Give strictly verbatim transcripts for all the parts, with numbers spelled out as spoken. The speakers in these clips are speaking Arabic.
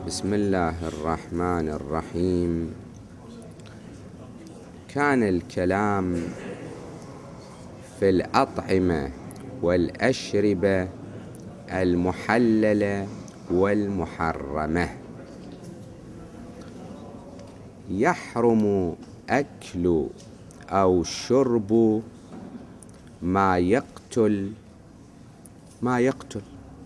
بسم الله الرحمن الرحيم. كان الكلام في الأطعمة والأشربة المحللة والمحرمة. يحرم أكل أو شرب ما يقتل ما يقتل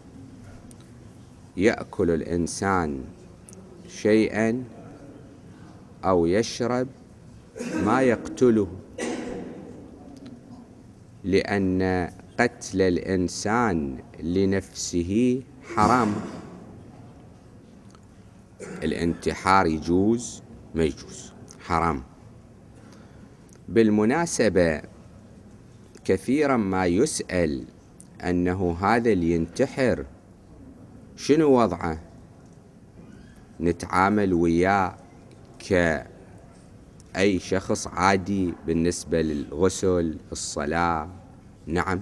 يأكل الإنسان شيئا أو يشرب ما يقتله، لأن قتل الإنسان لنفسه حرام. الانتحار يجوز ما يجوز، حرام. بالمناسبة كثيرا ما يسأل أنه هذا اللي ينتحر شنو وضعه؟ نتعامل وياه كأي شخص عادي بالنسبة للغسل الصلاة. نعم،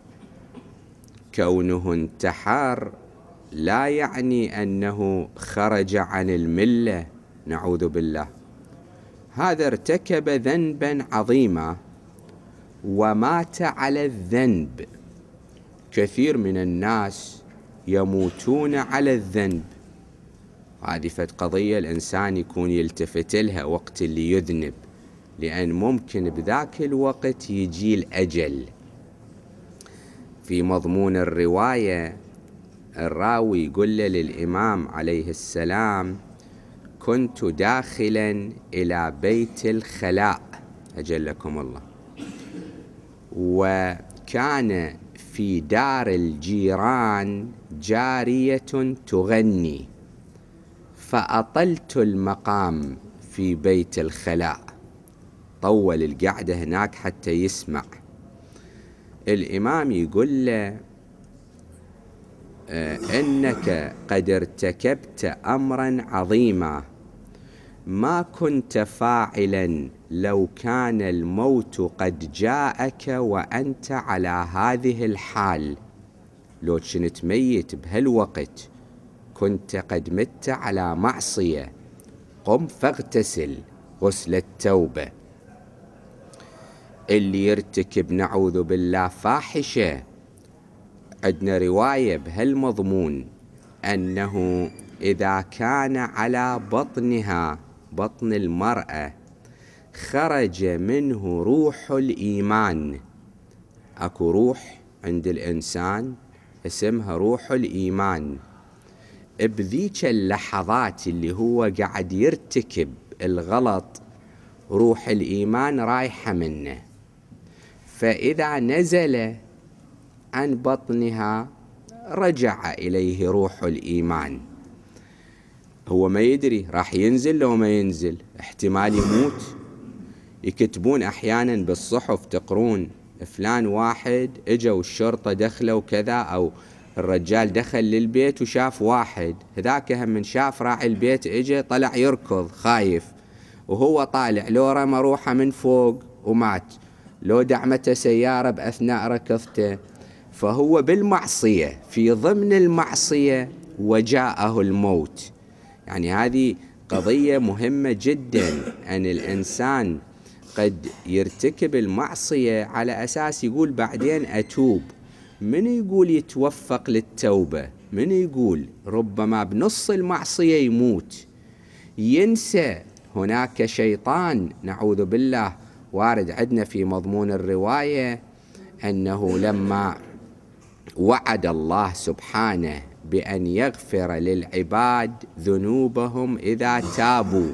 كونه انتحر لا يعني أنه خرج عن الملة، نعوذ بالله. هذا ارتكب ذنبا عظيما ومات على الذنب. كثير من الناس يموتون على الذنب. هذه فد قضية الإنسان يكون يلتفت لها وقت اللي يذنب، لأن ممكن بذاك الوقت يجي الأجل. في مضمون الرواية الراوي يقول للإمام عليه السلام: كنت داخلا إلى بيت الخلاء أجلكم الله، وكان في دار الجيران جارية تغني، فأطلت المقام في بيت الخلاء. طول القعدة هناك حتى يسمع. الإمام يقول له: إنك قد ارتكبت أمرا عظيما ما كنت فاعلا لو كان الموت قد جاءك وأنت على هذه الحال. لو كنت ميت بهالوقت كنت قد مت على معصية. قم فاغتسل غسل التوبة. اللي يرتكب نعوذ بالله فاحشة، عندنا رواية بهالمضمون أنه إذا كان على بطنها، بطن المرأة، خرج منه روح الإيمان. أكو روح عند الإنسان اسمها روح الإيمان. بذيك اللحظات اللي هو قاعد يرتكب الغلط روح الإيمان رايحة منه، فإذا نزل عن بطنها رجع إليه روح الإيمان. هو ما يدري راح ينزل لو ما ينزل، احتمال يموت. يكتبون أحيانا بالصحف تقرون فلان واحد اجوا الشرطة دخلوا وكذا، أو الرجال دخل للبيت وشاف واحد، هذاك هم من شاف راعي البيت اجى طلع يركض خايف، وهو طالع لو رمى روحه من فوق ومات، لو دعمته سيارة بأثناء ركضته. فهو بالمعصية، في ضمن المعصية وجاءه الموت. يعني هذه قضية مهمة جدا، أن الإنسان قد يرتكب المعصية على أساس يقول بعدين أتوب. من يقول يتوفق للتوبة؟ من يقول ربما بنص المعصية يموت، ينسى. هناك شيطان نعوذ بالله وارد عندنا في مضمون الرواية أنه لما وعد الله سبحانه بأن يغفر للعباد ذنوبهم إذا تابوا،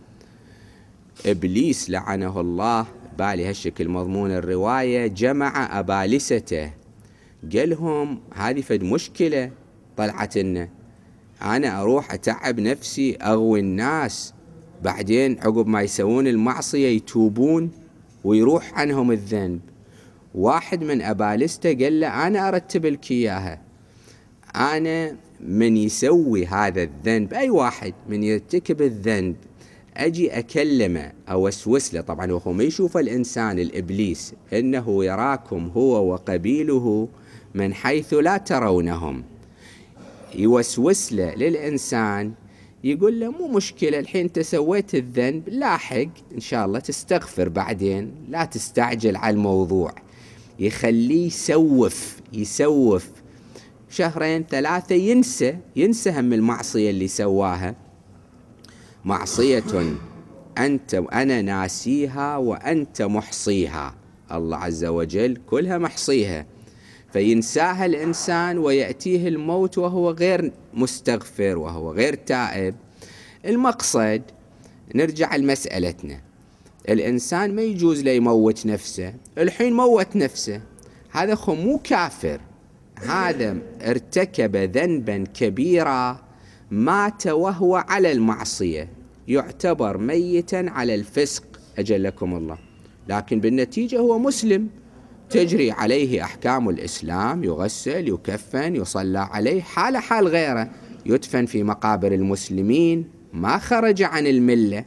إبليس لعنه الله بالي هالشكل مضمون الرواية جمع أبالسته، قالهم هذه فد مشكلة طلعت لنا، أنا أروح أتعب نفسي أغوي الناس، بعدين عقب ما يسوون المعصية يتوبون ويروح عنهم الذنب. واحد من أبالسته قال له: أنا أرتب لك إياها. أنا من يسوي هذا الذنب، أي واحد من يرتكب الذنب، أجي أكلمه أو أسوس له. طبعا هو ما يشوف الإنسان الإبليس إنه يراكم هو وقبيله من حيث لا ترونهم. يوسوس له للإنسان يقول له مو مشكلة، الحين أنت سويت الذنب، لاحق إن شاء الله تستغفر بعدين، لا تستعجل على الموضوع. يخليه يسوف يسوف شهرين ثلاثة، ينسى ينسى هم المعصية اللي سواها. معصية أنت أنا ناسيها وأنت محصيها، الله عز وجل كلها محصيها، فينساها الإنسان ويأتيه الموت وهو غير مستغفر وهو غير تائب. المقصد نرجع لمسألتنا، الإنسان ما يجوز له يموت نفسه. الحين موت نفسه، هذا خو مو كافر، هذا ارتكب ذنبا كبيرا، مات وهو على المعصية، يعتبر ميتا على الفسق أجلكم الله، لكن بالنتيجة هو مسلم، تجري عليه أحكام الإسلام، يغسل يكفن يصلى عليه حال حال غيره، يدفن في مقابر المسلمين، ما خرج عن الملة.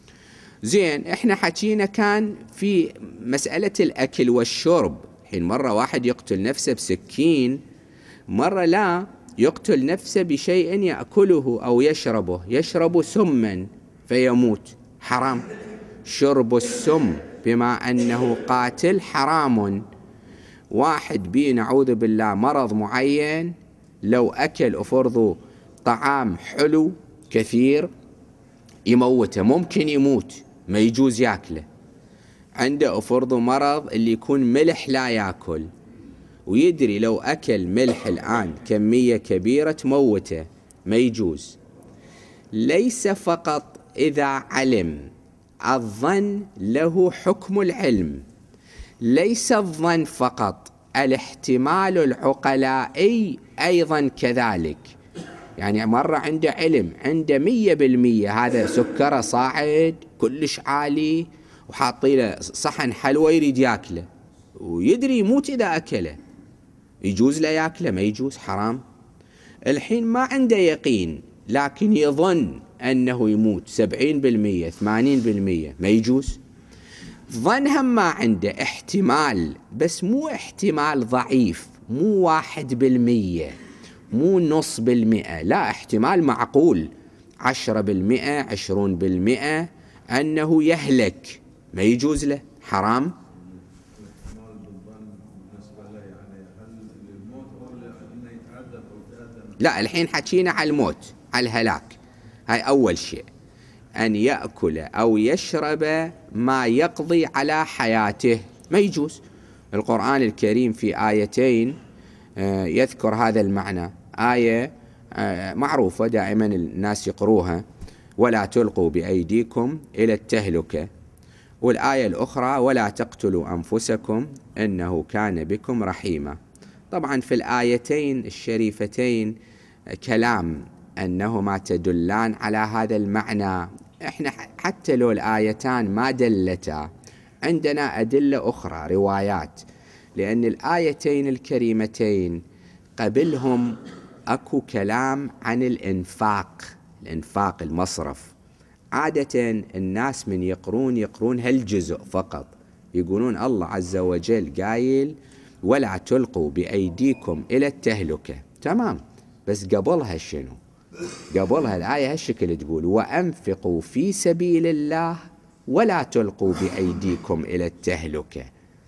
زين، احنا حكينا كان في مسألة الأكل والشرب. حين مرة واحد يقتل نفسه بسكين، مرة لا يقتل نفسه بشيء يأكله أو يشربه، يشرب سما فيموت، حرام. شرب السم بما أنه قاتل حرام. واحد بي نعوذ بالله مرض معين، لو أكل أفرضه طعام حلو كثير يموته، ممكن يموت، ما يجوز ياكله. عنده أفرضه مرض اللي يكون ملح لا ياكل، ويدري لو أكل ملح الآن كمية كبيرة تموته، ما يجوز. ليس فقط إذا علم، الظن له حكم العلم، ليس الظن فقط، الاحتمال العقلائي أيضا كذلك. يعني مرة عنده علم، عنده مية بالمية هذا سكره صاعد كلش عالي، وحاطي له صحن حلوى يريد ياكله، ويدري يموت إذا أكله، يجوز له ياكله؟ ما يجوز، حرام. الحين ما عنده يقين، لكن يظن أنه يموت سبعين بالمية ثمانين بالمية، ما يجوز. ظنها ما عنده، احتمال، بس مو احتمال ضعيف، مو واحد بالمية، مو نص بالمئة، لا، احتمال معقول، عشرة بالمئة عشرون بالمئة أنه يهلك، ما يجوز له، حرام. لا، الحين حكينا على الموت، على الهلاك. هاي أول شيء، أن يأكل أو يشرب ما يقضي على حياته، ما يجوز. القرآن الكريم في آيتين يذكر هذا المعنى. آية معروفة دائما الناس يقروها، ولا تلقوا بأيديكم إلى التهلكة، والآية الأخرى ولا تقتلوا أنفسكم إنه كان بكم رحيما. طبعا في الآيتين الشريفتين كلام أنهما تدلان على هذا المعنى. إحنا حتى لو الآيتان ما دلتا، عندنا أدلة أخرى، روايات، لأن الآيتين الكريمتين قبلهم أكو كلام عن الإنفاق، الإنفاق المصرف. عادة الناس من يقرون يقرون هالجزء فقط، يقولون الله عز وجل قايل ولا تلقوا بأيديكم إلى التهلكة، تمام، بس قبلها شنو؟ قبلها الآية هالشكل تقول وأنفقوا في سبيل الله ولا تلقوا بأيديكم إلى التهلكة.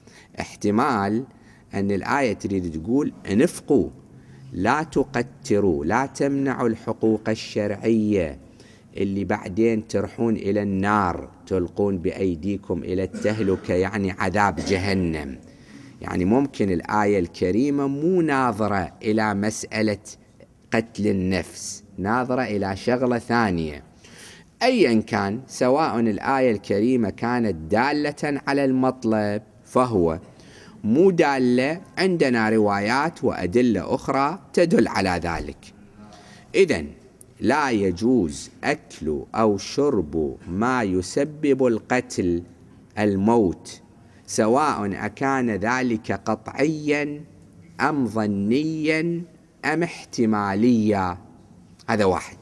احتمال أن الآية تريد تقول انفقوا، لا تقتروا، لا تمنعوا الحقوق الشرعية اللي بعدين ترحون إلى النار، تلقون بأيديكم إلى التهلكة، يعني عذاب جهنم. يعني ممكن الآية الكريمة مو ناظرة إلى مسألة قتل النفس، ناظرة إلى شغلة ثانية. أيا كان، سواء الآية الكريمة كانت دالة على المطلب فهو مو دالة، عندنا روايات وأدلة أخرى تدل على ذلك. إذن لا يجوز أكل أو شرب ما يسبب القتل، الموت، سواء أكان ذلك قطعيا أم ظنيا أم احتماليا. هذا واحد.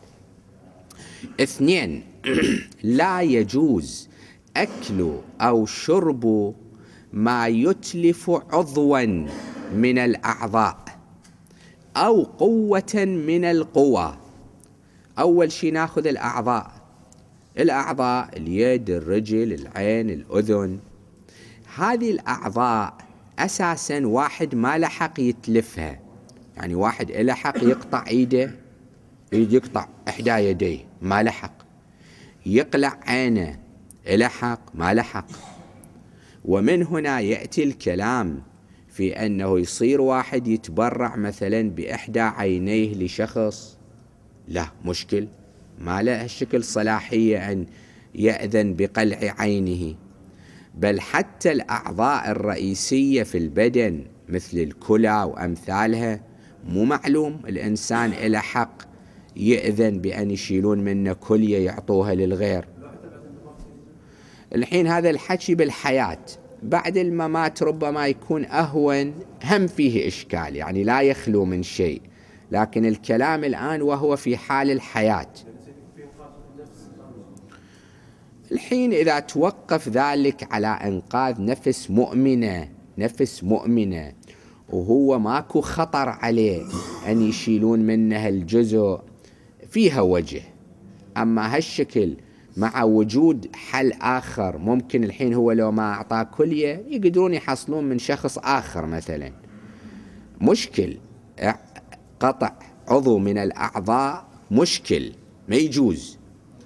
اثنين، لا يجوز أكل أو شرب ما يتلف عضوا من الأعضاء أو قوة من القوى أول شيء ناخذ الأعضاء. الأعضاء اليد، الرجل، العين، الأذن. هذه الأعضاء أساسا واحد ما لحق يتلفها، يعني واحد لحق يقطع إيده، يقطع إحدى يديه ما لحق، يقلع عينه لحق ما لحق. ومن هنا يأتي الكلام في أنه يصير واحد يتبرع مثلا بإحدى عينيه لشخص، لا مشكل، ما له الشكل صلاحية أن يأذن بقلع عينه. بل حتى الأعضاء الرئيسية في البدن مثل الكلى وأمثالها مو معلوم الإنسان إلى حق يأذن بأن يشيلون منه كلية يعطوها للغير. الحين هذا الحكي بالحياة، بعد الممات ربما يكون أهون، هم فيه إشكال، يعني لا يخلو من شيء، لكن الكلام الآن وهو في حال الحياة. الحين إذا توقف ذلك على إنقاذ نفس مؤمنة، نفس مؤمنة وهو ماكو خطر عليه أن يشيلون منها الجزء، فيها وجه. أما هالشكل مع وجود حل آخر، ممكن الحين هو لو ما أعطاه كلية يقدرون يحصلون من شخص آخر مثلا، مشكل. قطع عضو من الأعضاء مشكل، ما يجوز.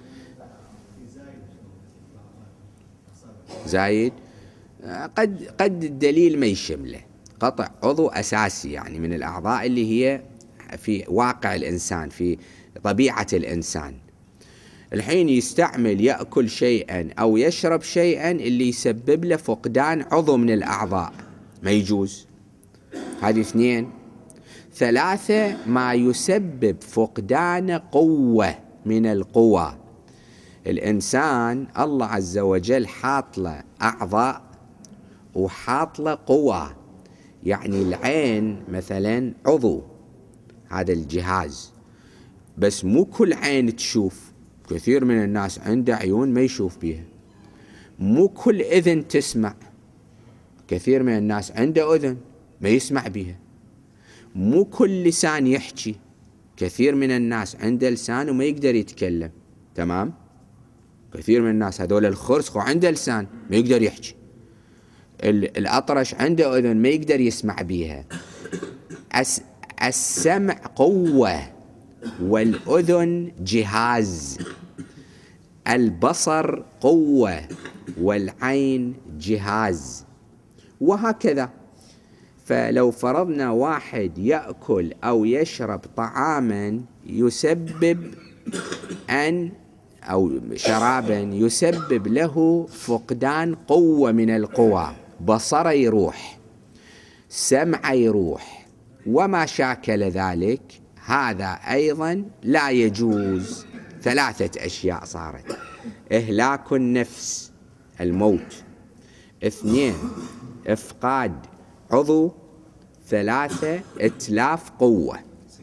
زايد قد قد الدليل ما يشمله، قطع عضو أساسي يعني من الأعضاء اللي هي في واقع الإنسان، في طبيعة الإنسان. الحين يستعمل يأكل شيئا أو يشرب شيئا اللي يسبب له فقدان عضو من الأعضاء، ما يجوز. هذه اثنين. ثلاثة، ما يسبب فقدان قوة من القوى. الإنسان الله عز وجل حاط له أعضاء وحاط له قوى، يعني العين مثلا عضو، هذا الجهاز، بس مو كل عين تشوف، كثير من الناس عنده عيون ما يشوف بيها. مو كل إذن تسمع، كثير من الناس عنده أذن ما يسمع بيها. مو كل لسان يحكي، كثير من الناس عنده لسان وما يقدر يتكلم، تمام؟ كثير من الناس هذول الخرس عنده لسان ما يقدر يحكي. الأطرش عنده أذن ما يقدر يسمع بيها. السمع قوة، والأذن جهاز. البصر قوة، والعين جهاز، وهكذا. فلو فرضنا واحد يأكل أو يشرب طعاما يسبب أن أو شرابا يسبب له فقدان قوة من القوى، بصره يروح، سمعه يروح، وما شاكل ذلك، هذا أيضا لا يجوز. ثلاثة أشياء صارت: إهلاك النفس، الموت. اثنين، إفقاد عضو. ثلاثة، إتلاف قوة.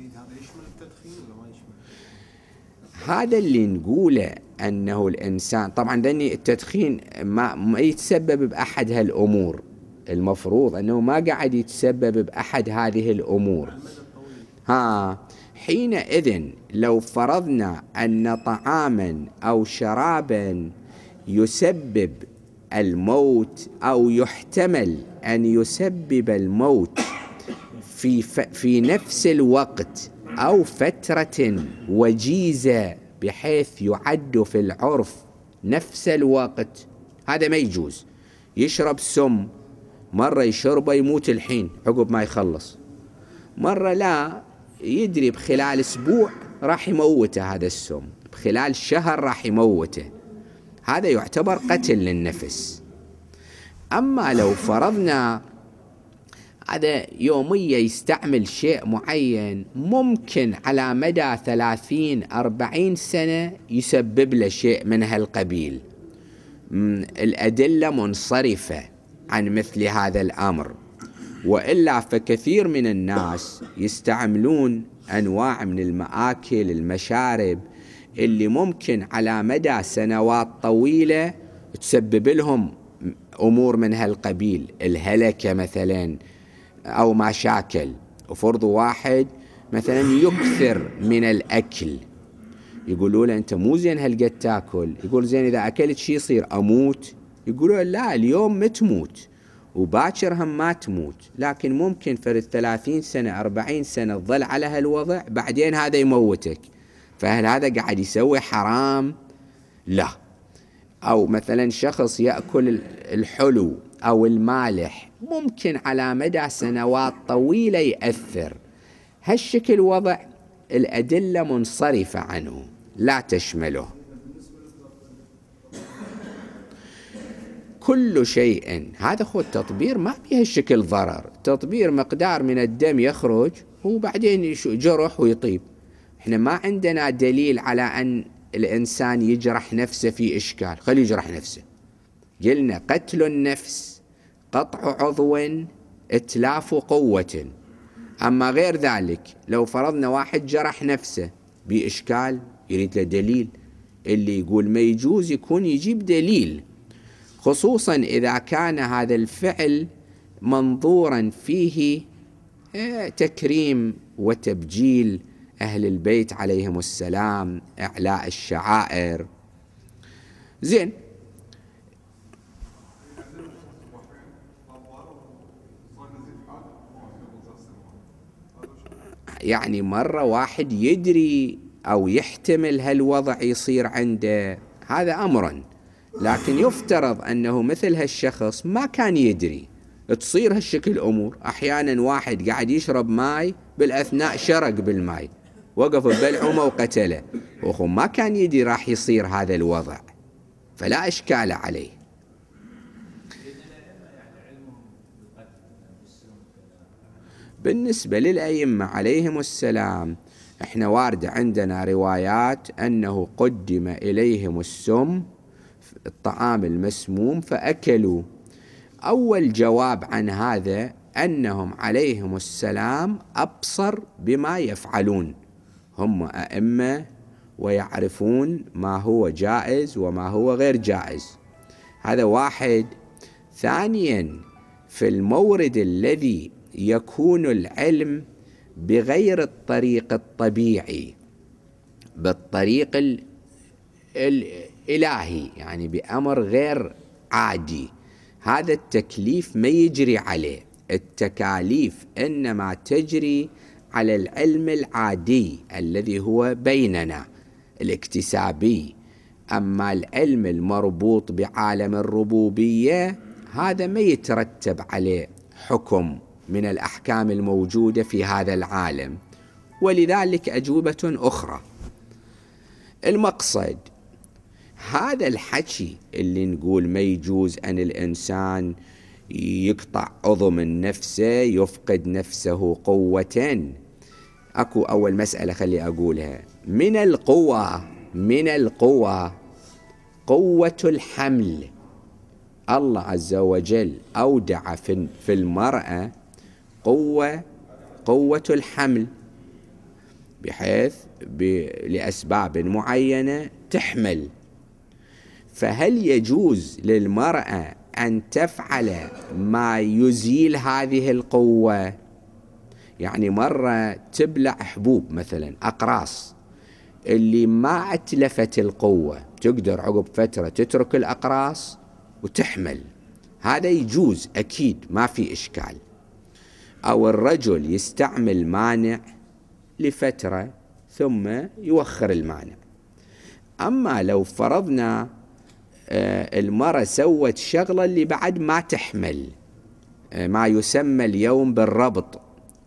هذا اللي نقوله أنه الإنسان، طبعا دني التدخين ما, ما يتسبب بأحد هالأمور، المفروض أنه ما قاعد يتسبب بأحد هذه الأمور. ها حينئذ لو فرضنا أن طعاما أو شرابا يسبب الموت أو يحتمل أن يسبب الموت في, في نفس الوقت أو فترة وجيزة بحيث يعد في العرف نفس الوقت، هذا ما يجوز. يشرب سم، مرة يشربه يموت الحين عقب ما يخلص، مرة لا، يدري بخلال أسبوع راح يموته هذا السم، بخلال شهر راح يموته، هذا يعتبر قتل للنفس. أما لو فرضنا هذا يوميا يستعمل شيء معين، ممكن على مدى ثلاثين أربعين سنة يسبب له شيء من هالقبيل. الأدلة منصرفة عن مثل هذا الأمر، وإلا فكثير من الناس يستعملون أنواع من المآكل المشارب اللي ممكن على مدى سنوات طويلة تسبب لهم أمور من هالقبيل، الهلكة مثلا أو مشاكل. وفرض واحد مثلا يكثر من الأكل، يقولوا له أنت مو زين هالقد تاكل، يقول زين إذا أكلت شي يصير أموت؟ يقولوا لا، اليوم ما تموت وباكر هم ما تموت، لكن ممكن فرد ثلاثين سنة أربعين سنة تظل على هالوضع، بعدين هذا يموتك. فهل هذا قاعد يسوي حرام؟ لا. أو مثلا شخص يأكل الحلو أو المالح، ممكن على مدى سنوات طويلة يأثر. هالشكل وضع الأدلة منصرفة عنه لا تشمله. كل شيء هذا خود تطبير ما بها الشكل ضرر، تطبير مقدار من الدم يخرج وبعدين جرح ويطيب. احنا ما عندنا دليل على أن الإنسان يجرح نفسه في إشكال، خليه يجرح نفسه. قلنا قتل النفس قطع عضو إتلاف قوة. أما غير ذلك لو فرضنا واحد جرح نفسه بإشكال يريد له دليل، اللي يقول ما يجوز يكون يجيب دليل، خصوصا إذا كان هذا الفعل منظورا فيه تكريم وتبجيل أهل البيت عليهم السلام، إعلاء الشعائر. زين، يعني مرة واحد يدري أو يحتمل هالوضع يصير عنده، هذا أمر، لكن يفترض أنه مثل هالشخص ما كان يدري تصير هالشكل أمور. أحيانا واحد قاعد يشرب ماي بالأثناء شرق بالماي، وقف ببلعومه وقتله، وهو ما كان يدري راح يصير هذا الوضع، فلا إشكال عليه. بالنسبة للأئمة عليهم السلام، احنا وارد عندنا روايات أنه قدم إليهم السم، الطعام المسموم، فأكلوا. أول جواب عن هذا أنهم عليهم السلام أبصر بما يفعلون، هم أئمة ويعرفون ما هو جائز وما هو غير جائز. هذا واحد. ثانيا، في المورد الذي يكون العلم بغير الطريق الطبيعي، بالطريق ال... الإلهي، يعني بأمر غير عادي، هذا التكليف ما يجري عليه. التكاليف إنما تجري على العلم العادي الذي هو بيننا الاكتسابي. أما العلم المربوط بعالم الربوبية هذا ما يترتب عليه حكم من الأحكام الموجودة في هذا العالم، ولذلك أجوبة أخرى. المقصد هذا الحكي اللي نقول ما يجوز أن الإنسان يقطع عضو من نفسه، يفقد نفسه قوة. أكو أول مسألة خلي أقولها، من القوة من القوة قوة الحمل. الله عز وجل أودع في المرأة قوة قوة الحمل، بحيث لأسباب معينة تحمل. فهل يجوز للمرأة أن تفعل ما يزيل هذه القوة؟ يعني مرة تبلع حبوب مثلا أقراص اللي ما أتلفت القوة، تقدر عقب فترة تترك الأقراص وتحمل، هذا يجوز أكيد ما في إشكال. أو الرجل يستعمل مانع لفترة ثم يوخر المانع. أما لو فرضنا المرأة سوت شغلة اللي بعد ما تحمل، ما يسمى اليوم بالربط،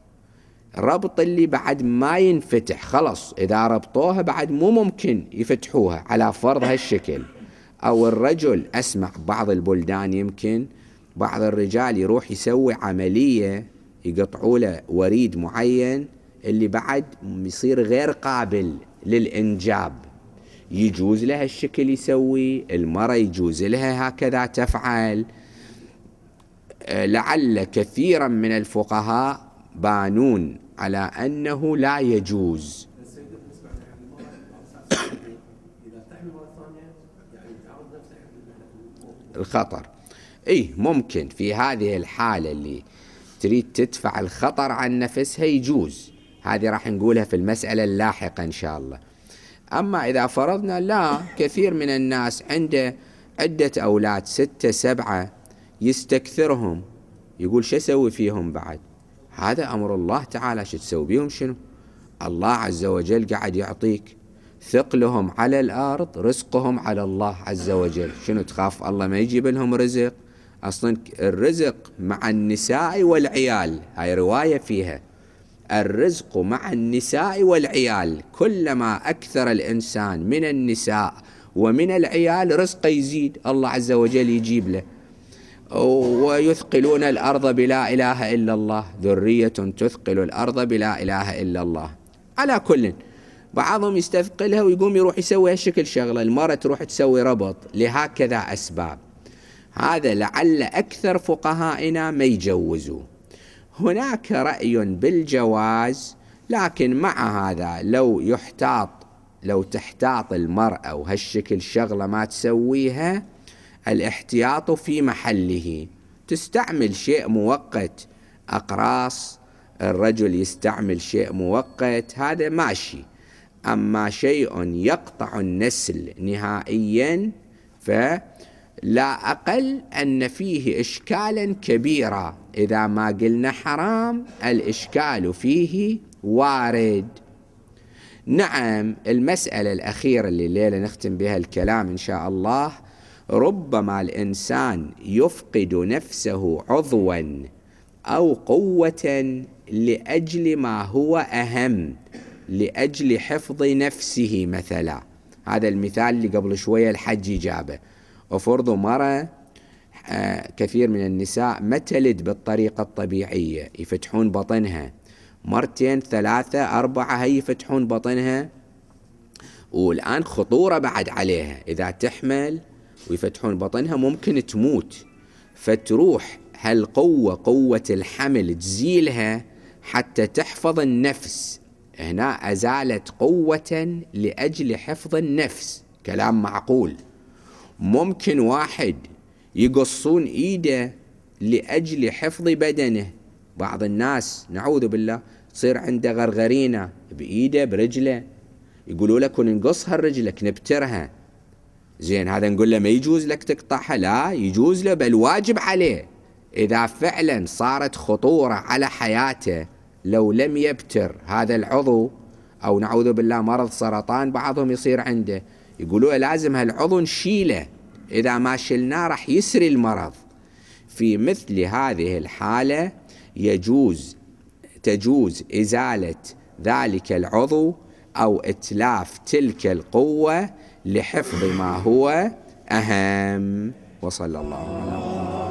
ربط اللي بعد ما ينفتح، خلص إذا ربطوها بعد مو ممكن يفتحوها على فرض هالشكل. أو الرجل، أسمع بعض البلدان يمكن بعض الرجال يروح يسوي عملية يقطعوا له وريد معين اللي بعد يصير غير قابل للإنجاب، يجوز لها الشكل يسوي، المرأة يجوز لها هكذا تفعل. لعل كثيرا من الفقهاء بانون على أنه لا يجوز. الخطر إيه ممكن في هذه الحالة اللي تريد تدفع الخطر عن نفسها يجوز، هذه راح نقولها في المسألة اللاحقة إن شاء الله. أما إذا فرضنا لا، كثير من الناس عنده عدة أولاد ستة سبعة يستكثرهم، يقول شو أسوي فيهم بعد؟ هذا أمر الله تعالى، شو تسوي بيهم شنو؟ الله عز وجل قاعد يعطيك ثقلهم على الأرض، رزقهم على الله عز وجل. شنو تخاف الله ما يجيب لهم رزق؟ أصلا الرزق مع النساء والعيال، هاي رواية فيها الرزق مع النساء والعيال، كلما أكثر الإنسان من النساء ومن العيال رزقه يزيد، الله عز وجل يجيب له. ويثقلون الأرض بلا إله إلا الله، ذرية تثقل الأرض بلا إله إلا الله. على كل، بعضهم يستثقلها ويقوم يروح يسوي هالشكل شغلة، المرأة تروح تسوي ربط لهكذا أسباب. هذا لعل أكثر فقهائنا ما يجوزوا. هناك رأي بالجواز، لكن مع هذا لو يحتاط، لو تحتاط المرأة وهالشكل شغلة ما تسويها، الاحتياط في محله. تستعمل شيء مؤقت، أقراص، الرجل يستعمل شيء مؤقت، هذا ماشي. أما شيء يقطع النسل نهائيا فلا أقل أن فيه إشكالا كبيرا. إذا ما قلنا حرام، الإشكال فيه وارد. نعم، المسألة الأخيرة اللي الليلة نختم بها الكلام إن شاء الله، ربما الإنسان يفقد نفسه عضوا أو قوة لأجل ما هو أهم، لأجل حفظ نفسه مثلا. هذا المثال اللي قبل شوية الحج جابه. وفرضوا مرة كثير من النساء ما تلد بالطريقة الطبيعية، يفتحون بطنها مرتين ثلاثة أربعة، هي يفتحون بطنها، والآن خطورة بعد عليها، إذا تحمل ويفتحون بطنها ممكن تموت. فتروح هالقوة، قوة الحمل، تزيلها حتى تحفظ النفس. هنا أزالت قوة لأجل حفظ النفس، كلام معقول. ممكن واحد يقصون إيده لأجل حفظ بدنه. بعض الناس نعوذ بالله تصير عنده غرغرينة بإيده برجله، يقولوا لك نقص هالرجلك نبترها. زين، هذا نقول له ما يجوز لك تقطعها؟ لا، يجوز له، بل واجب عليه. إذا فعلا صارت خطورة على حياته لو لم يبتر هذا العضو، أو نعوذ بالله مرض سرطان بعضهم يصير عنده، يقولوا لازم هالعضو نشيله، إذا ما شلناه راح يسري المرض. في مثل هذه الحالة يجوز تجوز إزالة ذلك العضو أو إتلاف تلك القوة لحفظ ما هو أهم. وصلى الله على محمد.